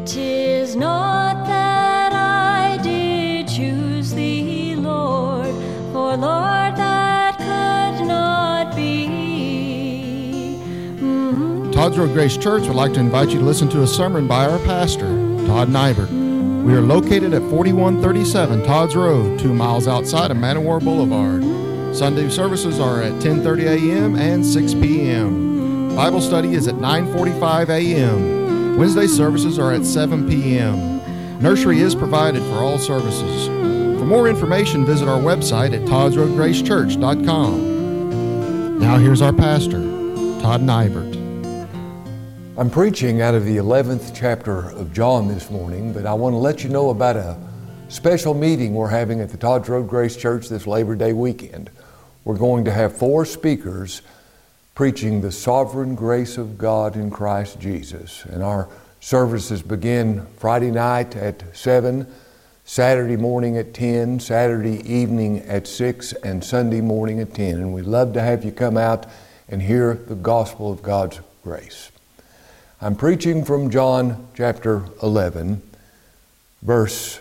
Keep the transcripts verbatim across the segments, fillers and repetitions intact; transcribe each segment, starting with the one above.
'Tis not that I did choose thee, Lord, for Lord, that could not be. Mm-hmm. Todd's Road Grace Church would like to invite you to listen to a sermon by our pastor, Todd Nybert. We are located at forty-one thirty-seven Todd's Road, two miles outside of Man O' War Boulevard. Sunday services are at ten thirty a.m. and six p.m. Bible study is at nine forty-five a.m. Wednesday services are at seven p.m. Nursery is provided for all services. For more information, visit our website at todds road grace church dot com. Now here's our pastor, Todd Nybert. I'm preaching out of the eleventh chapter of John this morning, but I want to let you know about a special meeting we're having at the Todd's Road Grace Church this Labor Day weekend. We're going to have four speakers preaching the sovereign grace of God in Christ Jesus. And our services begin Friday night at seven, Saturday morning at ten, Saturday evening at six, and Sunday morning at ten. And we'd love to have you come out and hear the gospel of God's grace. I'm preaching from John chapter eleven, verse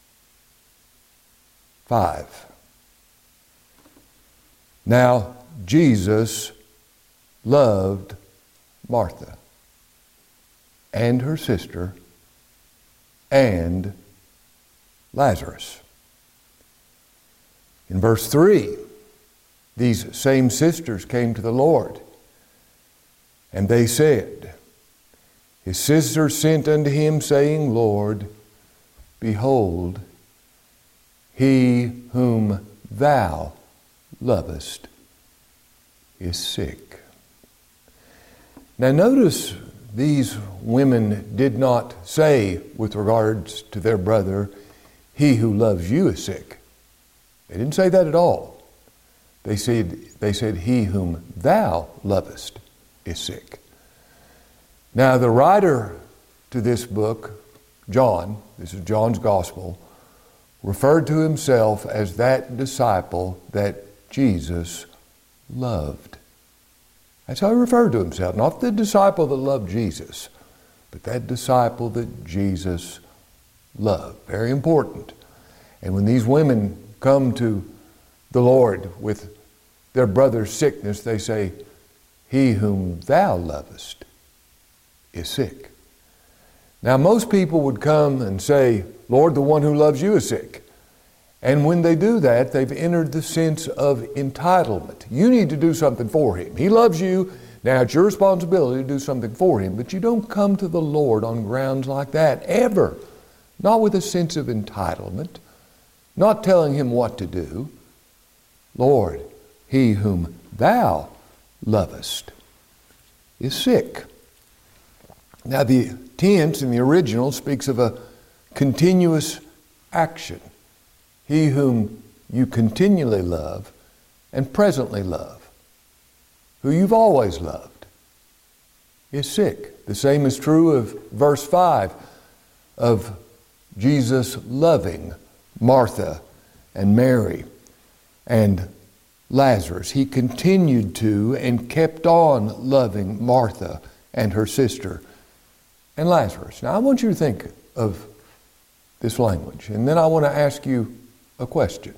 five. Now, Jesus loved Martha and her sister and Lazarus. In verse three, these same sisters came to the Lord, and they said, His sisters sent unto him, saying, Lord, behold, he whom thou lovest is sick. Now notice these women did not say with regards to their brother, he who loves you is sick. They didn't say that at all. They said, they said, he whom thou lovest is sick. Now the writer to this book, John, this is John's gospel, referred to himself as that disciple that Jesus loved. That's how he referred to himself. Not the disciple that loved Jesus, but that disciple that Jesus loved. Very important. And when these women come to the Lord with their brother's sickness, they say, he whom thou lovest is sick. Now most people would come and say, Lord, the one who loves you is sick. And when they do that, they've entered the sense of entitlement. You need to do something for him. He loves you. Now it's your responsibility to do something for him. But you don't come to the Lord on grounds like that, ever. Not with a sense of entitlement. Not telling him what to do. Lord, he whom thou lovest is sick. Now the tense in the original speaks of a continuous action. He whom you continually love and presently love, who you've always loved, is sick. The same is true of verse five of Jesus loving Martha and Mary and Lazarus. He continued to and kept on loving Martha and her sister and Lazarus. Now I want you to think of this language, and then I want to ask you a question.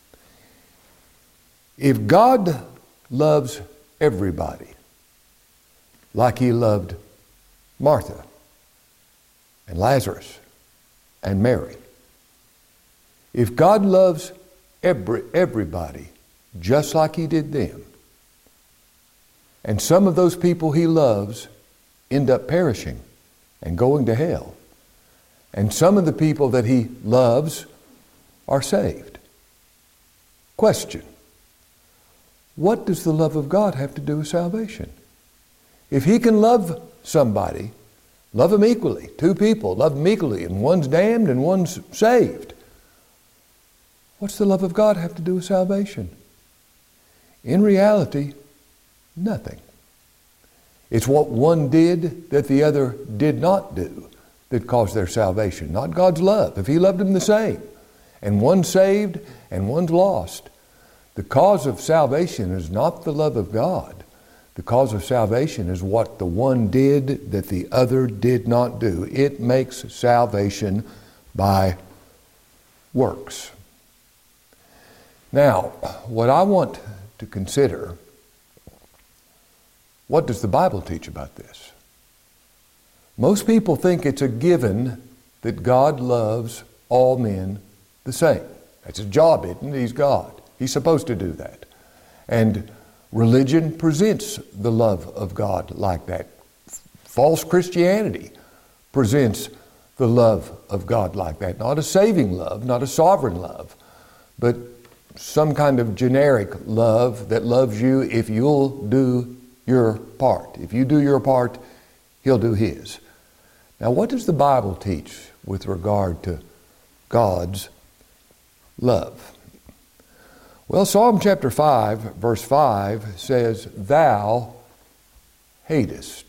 If God loves everybody like he loved Martha and Lazarus and Mary, if God loves every, everybody just like he did them, and some of those people he loves end up perishing and going to hell, and some of the people that he loves are saved. Question: what does the love of God have to do with salvation? If he can love somebody, love them equally, two people, love them equally, and one's damned and one's saved, what's the love of God have to do with salvation? In reality, nothing. It's what one did that the other did not do that caused their salvation, not God's love. If he loved them the same, and one's saved and one's lost, the cause of salvation is not the love of God. The cause of salvation is what the one did that the other did not do. It makes salvation by works. Now, what I want to consider, what does the Bible teach about this? Most people think it's a given that God loves all men the same. That's his job, isn't it? He's God. He's supposed to do that. And religion presents the love of God like that. False Christianity presents the love of God like that. Not a saving love, not a sovereign love, but some kind of generic love that loves you if you'll do your part. If you do your part, He'll do His. Now, what does the Bible teach with regard to God's love? Well, Psalm chapter five, verse five says, "Thou hatest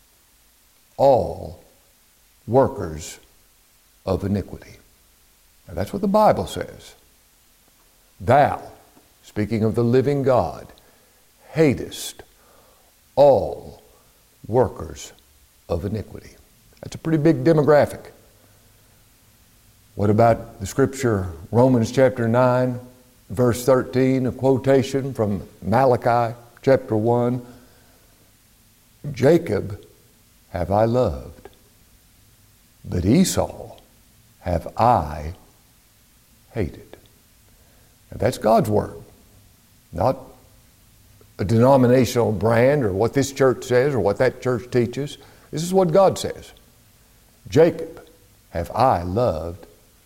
all workers of iniquity." Now, that's what the Bible says. Thou, speaking of the living God, hatest all workers of iniquity. That's a pretty big demographic. What about the scripture, Romans chapter nine, verse thirteen, a quotation from Malachi chapter one. "Jacob have I loved, but Esau have I hated." Now, that's God's word, not a denominational brand or what this church says or what that church teaches. This is what God says. "Jacob have I loved,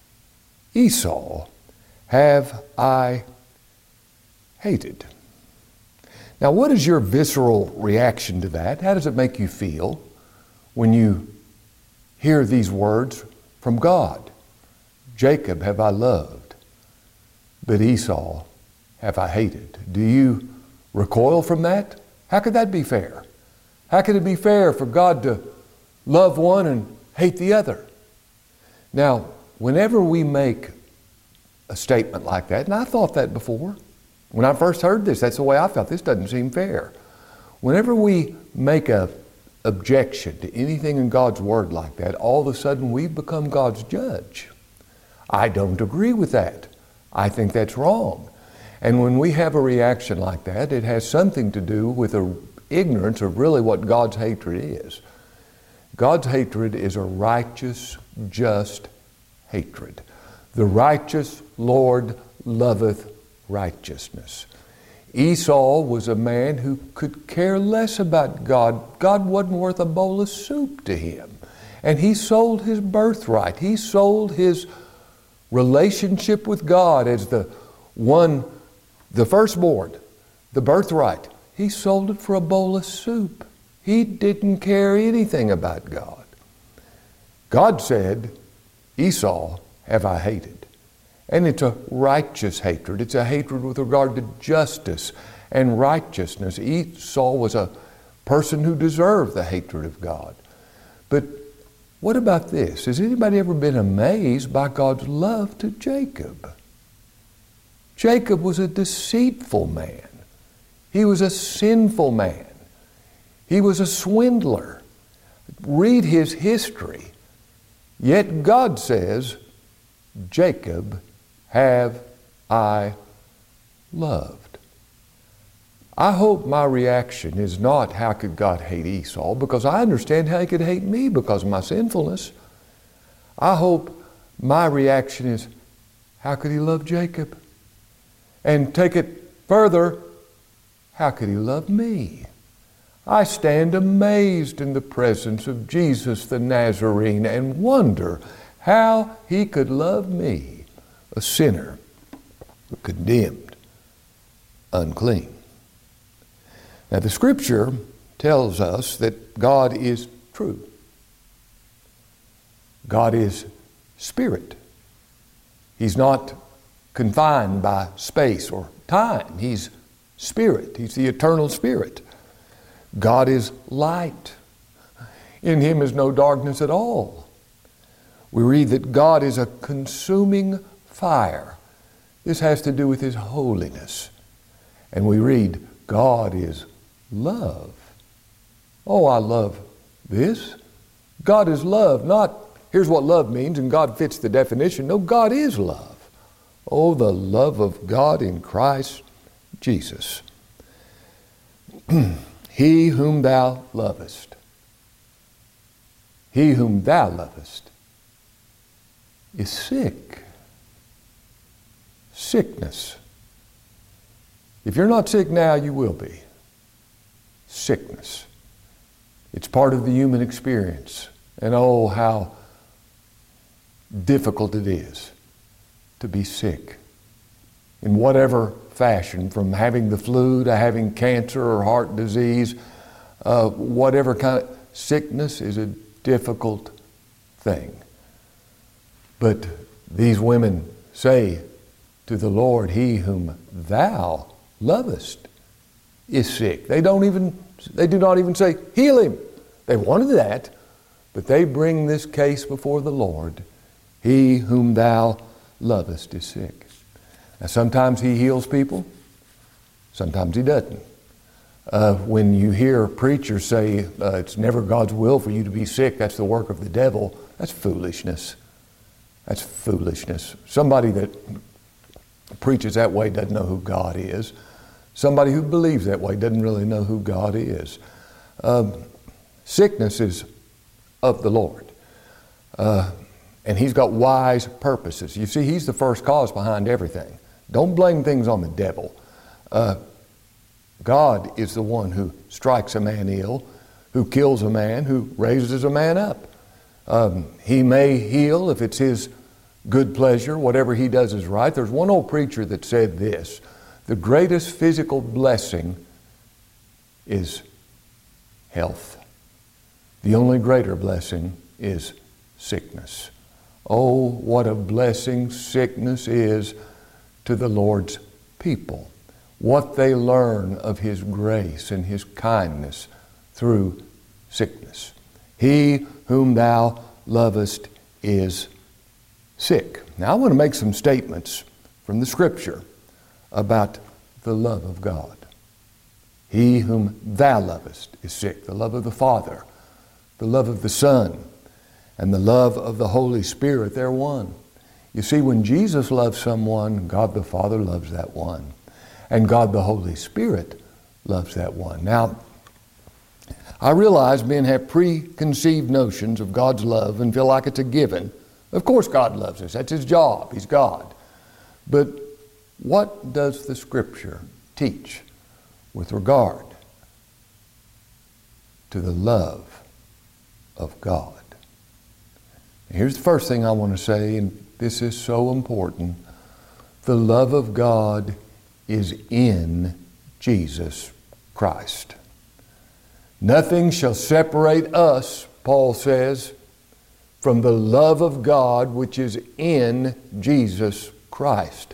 Esau have I hated." Now, what is your visceral reaction to that? How does it make you feel when you hear these words from God? "Jacob have I loved, but Esau have I hated." Do you recoil from that? How could that be fair? How could it be fair for God to love one and hate the other? Now, whenever we make a statement like that, and I thought that before, when I first heard this, that's the way I felt. This doesn't seem fair. Whenever we make a objection to anything in God's Word like that, all of a sudden we become God's judge. I don't agree with that. I think that's wrong. And when we have a reaction like that, it has something to do with an ignorance of really what God's hatred is. God's hatred is a righteous, just hatred. The righteous Lord loveth righteousness. Esau was a man who could care less about God. God wasn't worth a bowl of soup to him. And he sold his birthright. He sold his relationship with God as the one, the firstborn, the birthright. He sold it for a bowl of soup. He didn't care anything about God. God said, "Esau have I hated." And it's a righteous hatred. It's a hatred with regard to justice and righteousness. Esau was a person who deserved the hatred of God. But what about this? Has anybody ever been amazed by God's love to Jacob? Jacob was a deceitful man. He was a sinful man. He was a swindler. Read his history. Yet God says, "Jacob have I loved." I hope my reaction is not, how could God hate Esau? Because I understand how He could hate me because of my sinfulness. I hope my reaction is, how could He love Jacob? And take it further, how could He love me? I stand amazed in the presence of Jesus the Nazarene and wonder how He could love me, a sinner, condemned, unclean. Now, the Scripture tells us that God is true. God is Spirit. He's not confined by space or time. He's Spirit. He's the eternal Spirit. God is light. In Him is no darkness at all. We read that God is a consuming fire. This has to do with His holiness. And we read, God is love. Oh, I love this. God is love, not here's what love means and God fits the definition. No, God is love. Oh, the love of God in Christ Jesus. He whom thou lovest, he whom thou lovest is sick. Sickness. If you're not sick now, you will be. Sickness. It's part of the human experience. And oh, how difficult it is to be sick in whatever fashion, from having the flu to having cancer or heart disease, uh, whatever kind of sickness is a difficult thing. But these women say to the Lord, he whom thou lovest is sick. They don't even, they do not even say, heal him. They wanted that, but they bring this case before the Lord. He whom thou lovest is sick. Now sometimes he heals people, sometimes he doesn't. Uh, when you hear preachers say uh, it's never God's will for you to be sick, that's the work of the devil, that's foolishness. That's foolishness. Somebody that preaches that way doesn't know who God is. Somebody who believes that way doesn't really know who God is. Um, sickness is of the Lord. Uh, and He's got wise purposes. You see, He's the first cause behind everything. Don't blame things on the devil. Uh, God is the one who strikes a man ill, who kills a man, who raises a man up. Um, he may heal if it's His good pleasure. Whatever He does is right. There's one old preacher that said this: the greatest physical blessing is health. The only greater blessing is sickness. Oh, what a blessing sickness is to the Lord's people. What they learn of His grace and His kindness through sickness. He whom thou lovest is sick. Now I want to make some statements from the Scripture about the love of God. He whom thou lovest is sick. The love of the Father, the love of the Son, and the love of the Holy Spirit, they're one. You see, when Jesus loves someone, God the Father loves that one. And God the Holy Spirit loves that one. Now, I realize men have preconceived notions of God's love and feel like it's a given. Of course God loves us. That's His job. He's God. But what does the Scripture teach with regard to the love of God? Here's the first thing I want to say, and this is so important. The love of God is in Jesus Christ. Nothing shall separate us, Paul says, from the love of God which is in Jesus Christ.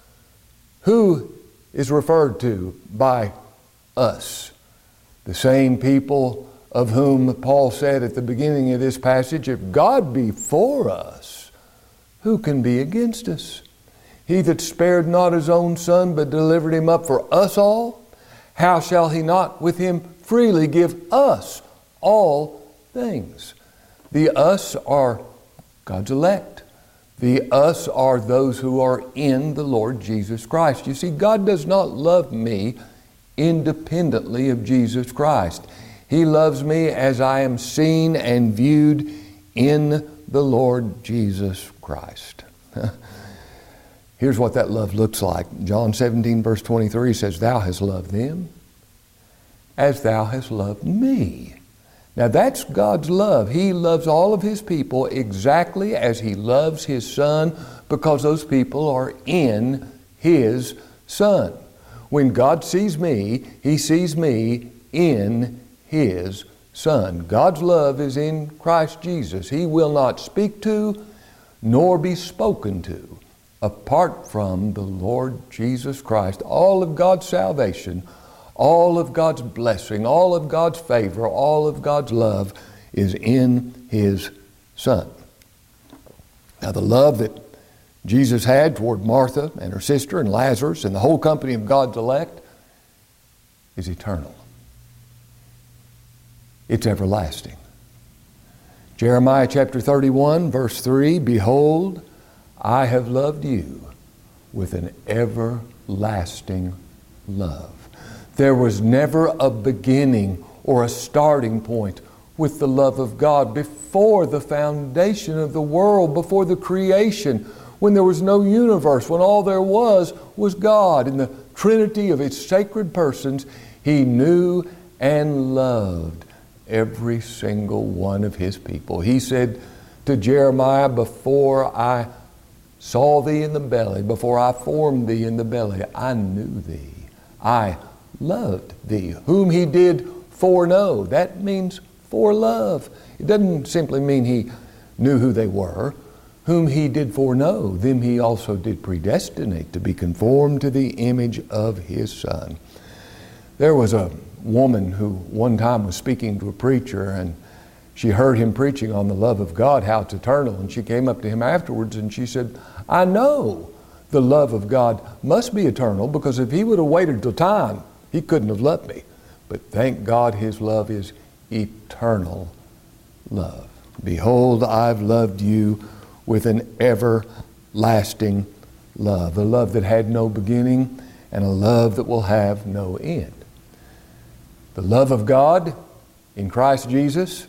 Who is referred to by us? The same people of whom Paul said at the beginning of this passage, if God be for us, who can be against us? He that spared not His own Son, but delivered Him up for us all, how shall He not with Him freely give us all things? The us are God's elect. The us are those who are in the Lord Jesus Christ. You see, God does not love me independently of Jesus Christ. He loves me as I am seen and viewed in the Lord Jesus Christ. Here's what that love looks like. John seventeen verse twenty-three says, thou hast loved them as thou hast loved me. Now that's God's love. He loves all of His people exactly as He loves His Son, because those people are in His Son. When God sees me, He sees me in His Son. God's love is in Christ Jesus. He will not speak to nor be spoken to apart from the Lord Jesus Christ. All of God's salvation, all of God's blessing, all of God's favor, all of God's love is in His Son. Now the love that Jesus had toward Martha and her sister and Lazarus and the whole company of God's elect is eternal. It's everlasting. Jeremiah chapter thirty-one, verse three, behold, I have loved you with an everlasting love. There was never a beginning or a starting point with the love of God before the foundation of the world, before the creation, when there was no universe, when all there was was God. In the Trinity of His sacred persons, He knew and loved every single one of His people. He said to Jeremiah, before I saw thee in the belly, before I formed thee in the belly, I knew thee. I loved thee. Whom He did foreknow. That means for love. It doesn't simply mean He knew who they were. Whom He did foreknow, them He also did predestinate to be conformed to the image of His Son. There was a woman who one time was speaking to a preacher, and she heard him preaching on the love of God, how it's eternal, and she came up to him afterwards and she said, I know the love of God must be eternal, because if He would have waited till time, He couldn't have loved me. But thank God His love is eternal love. Behold, I've loved you with an everlasting love, a love that had no beginning and a love that will have no end. The love of God in Christ Jesus,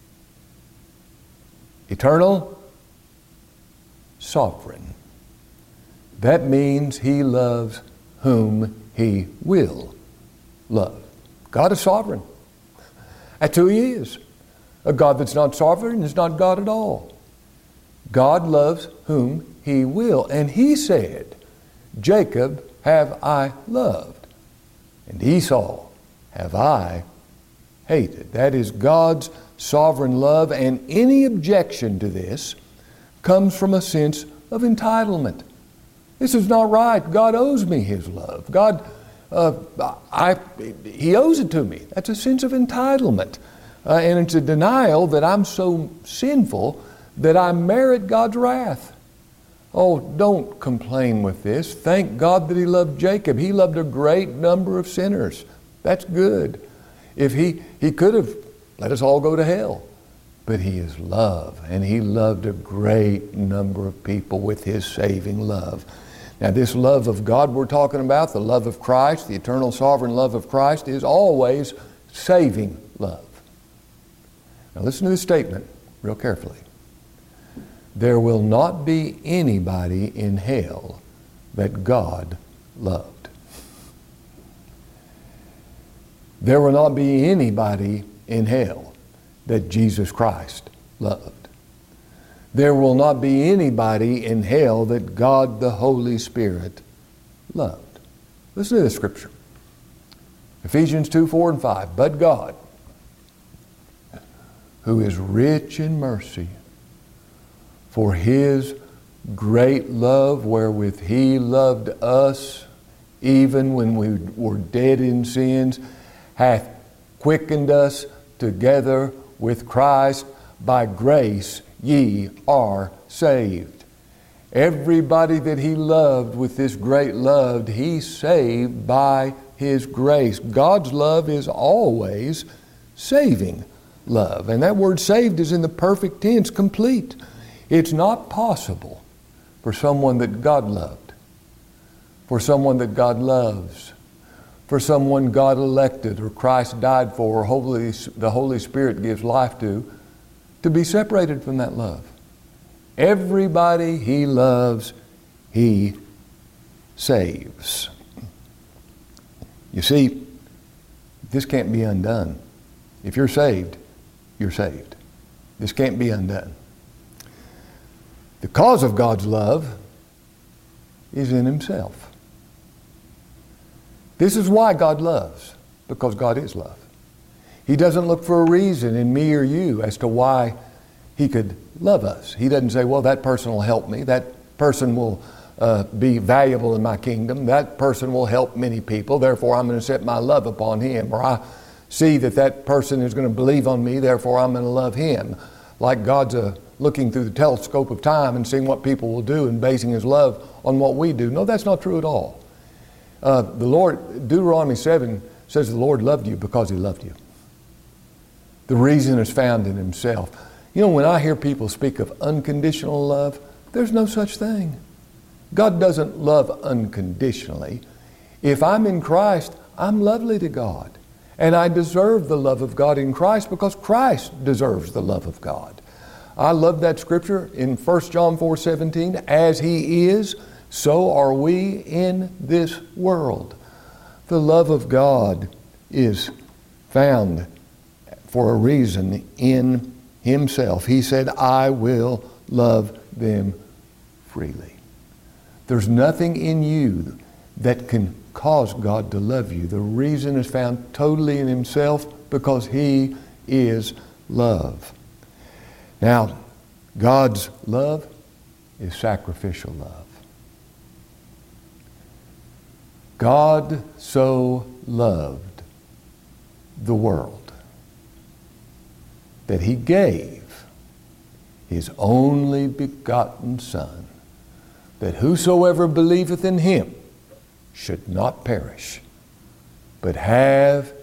eternal, sovereign. That means He loves whom He will love. God is sovereign. That's who He is. A God that's not sovereign is not God at all. God loves whom He will. And He said, Jacob have I loved, and Esau have I hated. That is God's sovereign love, and any objection to this comes from a sense of entitlement. This is not right. God owes me His love. God, uh, I, He owes it to me. That's a sense of entitlement. Uh, and it's a denial that I'm so sinful that I merit God's wrath. Oh, don't complain with this. Thank God that He loved Jacob. He loved a great number of sinners. That's good. If He, he could have let us all go to hell. But He is love, and He loved a great number of people with His saving love. Now, this love of God we're talking about, the love of Christ, the eternal sovereign love of Christ, is always saving love. Now, listen to this statement real carefully. There will not be anybody in hell that God loved. There will not be anybody in hell that Jesus Christ loved. There will not be anybody in hell that God the Holy Spirit loved. Listen to this scripture. Ephesians two, four, and five. But God, who is rich in mercy, for His great love wherewith He loved us, even when we were dead in sins, hath quickened us together with Christ. By grace ye are saved. Everybody that He loved with this great love, He saved by His grace. God's love is always saving love. And that word saved is in the perfect tense, complete. It's not possible for someone that God loved, for someone that God loves, for someone God elected or Christ died for or Holy, the Holy Spirit gives life to, to be separated from that love. Everybody He loves, He saves. You see, this can't be undone. If you're saved, you're saved. This can't be undone. The cause of God's love is in Himself. This is why God loves, because God is love. He doesn't look for a reason in me or you as to why He could love us. He doesn't say, well, that person will help me. That person will uh, be valuable in my kingdom. That person will help many people. Therefore, I'm going to set my love upon him. Or I see that that person is going to believe on me. Therefore, I'm going to love him. Like God's uh, looking through the telescope of time and seeing what people will do and basing His love on what we do. No, that's not true at all. Uh, the Lord, Deuteronomy seven says the Lord loved you because He loved you. The reason is found in Himself. You know, when I hear people speak of unconditional love, there's no such thing. God doesn't love unconditionally. If I'm in Christ, I'm lovely to God. And I deserve the love of God in Christ because Christ deserves the love of God. I love that scripture in First John four seventeen. As He is, so are we in this world. The love of God is found for a reason in Himself. He said, I will love them freely. There's nothing in you that can cause God to love you. The reason is found totally in Himself because He is love. Now, God's love is sacrificial love. God so loved the world that He gave His only begotten Son, that whosoever believeth in Him should not perish, but have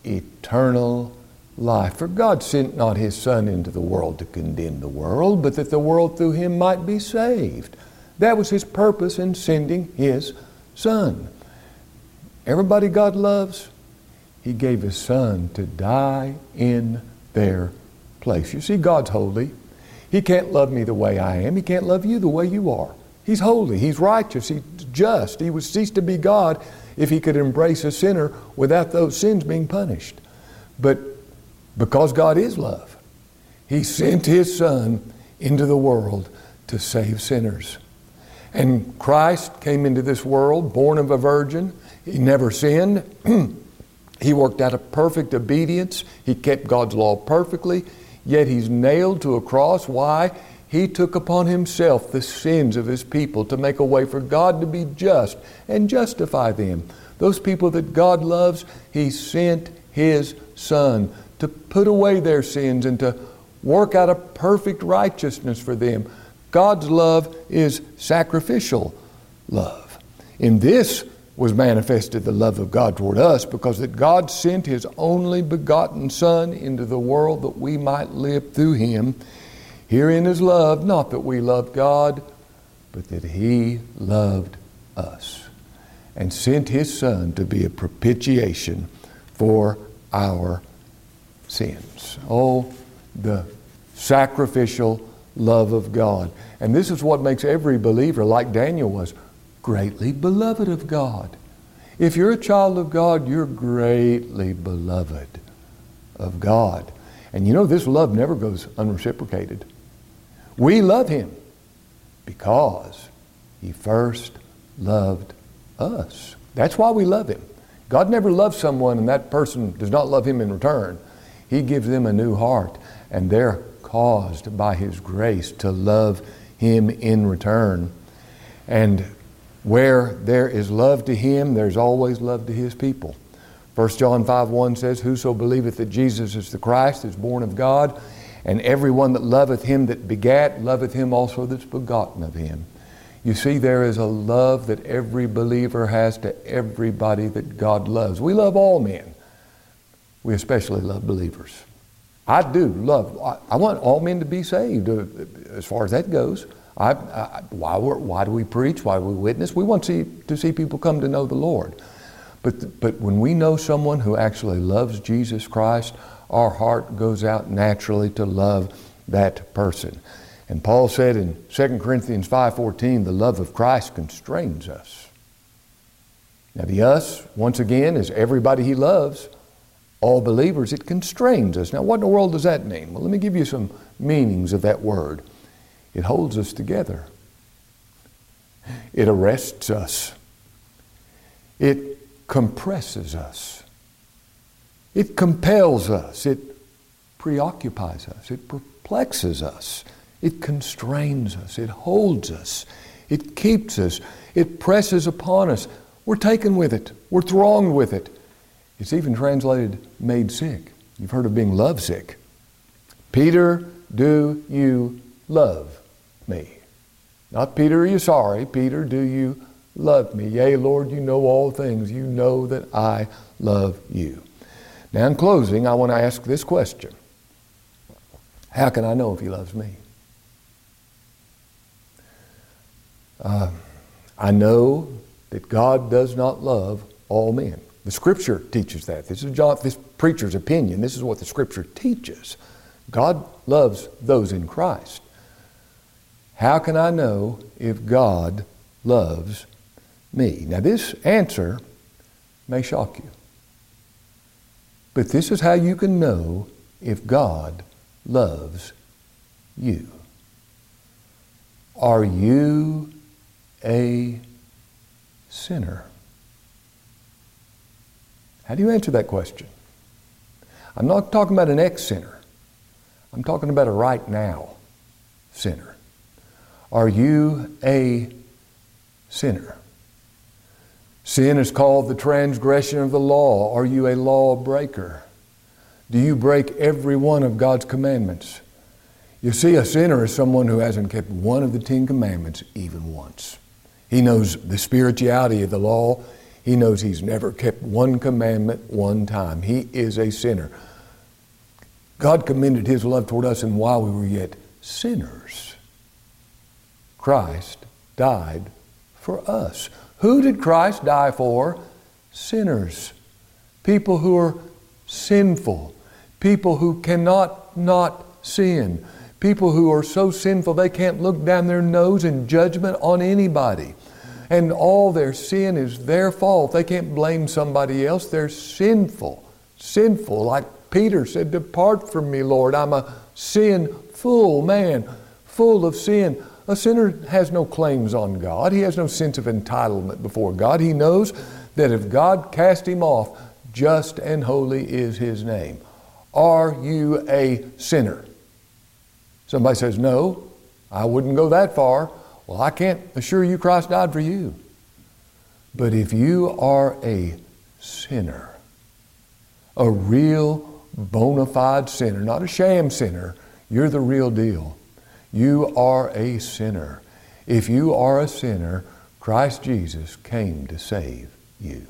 eternal life. For God sent not His Son into the world to condemn the world, but that the world through Him might be saved. That was His purpose in sending His Son. Everybody God loves, He gave His Son to die in their place. You see, God's holy. He can't love me the way I am. He can't love you the way you are. He's holy. He's righteous. He's just. He would cease to be God if He could embrace a sinner without those sins being punished. But because God is love, He sent His Son into the world to save sinners. And Christ came into this world, born of a virgin. He never sinned. He worked out a perfect obedience. He kept God's law perfectly. Yet He's nailed to a cross. Why? He took upon Himself the sins of His people to make a way for God to be just and justify them. Those people that God loves, He sent His Son to put away their sins and to work out a perfect righteousness for them. God's love is sacrificial love. In this was manifested the love of God toward us, because that God sent His only begotten Son into the world that we might live through Him. Herein is love, not that we loved God, but that He loved us and sent His Son to be a propitiation for our sins. Oh, the sacrificial love of God. And this is what makes every believer, like Daniel was, greatly beloved of God. If you're a child of God, you're greatly beloved of God. And you know, this love never goes unreciprocated. We love Him because He first loved us. That's why we love Him. God never loves someone and that person does not love Him in return. He gives them a new heart, and they're caused by His grace to love Him in return. And where there is love to Him, there's always love to His people. First John five one says, Whoso believeth that Jesus is the Christ is born of God, and every one that loveth Him that begat, loveth Him also that's begotten of Him. You see, there is a love that every believer has to everybody that God loves. We love all men. We especially love believers. I do love, I, I want all men to be saved uh, as far as that goes. I, I, why, why do we preach? Why do we witness? We want to see, to see people come to know the Lord. But, but when we know someone who actually loves Jesus Christ, our heart goes out naturally to love that person. And Paul said in Second Corinthians five fourteen, the love of Christ constrains us. Now the us, once again, is everybody He loves, all believers. It constrains us. Now what in the world does that mean? Well, let me give you some meanings of that word. It holds us together. It arrests us. It compresses us. It compels us. It preoccupies us. It perplexes us. It constrains us. It holds us. It keeps us. It presses upon us. We're taken with it. We're thronged with it. It's even translated made sick. You've heard of being lovesick. Peter, do you love me? Not Peter, are you sorry? Peter, do you love me? Yea, Lord, you know all things. You know that I love you. Now in closing, I want to ask this question. How can I know if He loves me? Uh, I know that God does not love all men. The Scripture teaches that. This is John, this preacher's opinion. This is what the Scripture teaches. God loves those in Christ. How can I know if God loves me? Now this answer may shock you. But this is how you can know if God loves you. Are you a sinner? How do you answer that question? I'm not talking about an ex-sinner. I'm talking about a right now sinner. Are you a sinner? Sin is called the transgression of the law. Are you a lawbreaker? Do you break every one of God's commandments? You see, a sinner is someone who hasn't kept one of the Ten Commandments even once. He knows the spirituality of the law. He knows he's never kept one commandment one time. He is a sinner. God commended His love toward us, and while we were yet sinners, Christ died for us. Who did Christ die for? Sinners. People who are sinful. People who cannot not sin. People who are so sinful they can't look down their nose in judgment on anybody. And all their sin is their fault. They can't blame somebody else. They're sinful. Sinful. Like Peter said, "Depart from me, Lord. I'm a sinful man, full of sin." A sinner has no claims on God. He has no sense of entitlement before God. He knows that if God cast him off, just and holy is His name. Are you a sinner? Somebody says, "No, I wouldn't go that far." Well, I can't assure you Christ died for you. But if you are a sinner, a real bona fide sinner, not a sham sinner, you're the real deal. You are a sinner. If you are a sinner, Christ Jesus came to save you.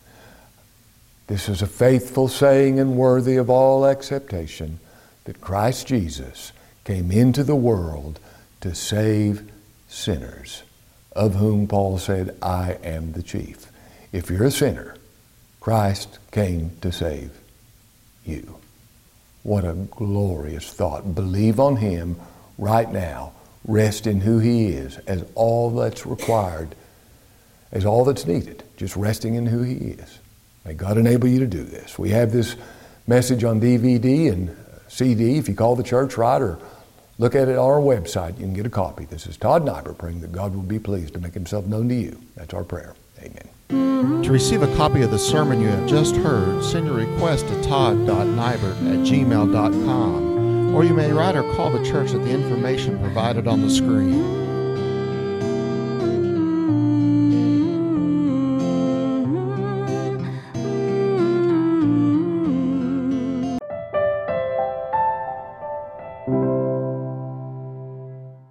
This is a faithful saying and worthy of all acceptation, that Christ Jesus came into the world to save sinners, of whom Paul said, "I am the chief." If you're a sinner, Christ came to save you. What a glorious thought. Believe on Him right now. Rest in who He is as all that's required, as all that's needed. Just resting in who He is. May God enable you to do this. We have this message on D V D and C D. If you call the church right or look at it on our website, you can get a copy. This is Todd Nyber praying that God will be pleased to make Himself known to you. That's our prayer. Amen. To receive a copy of the sermon you have just heard, send your request to todd dot nyber at gmail dot com, or you may write or call the church at the information provided on the screen.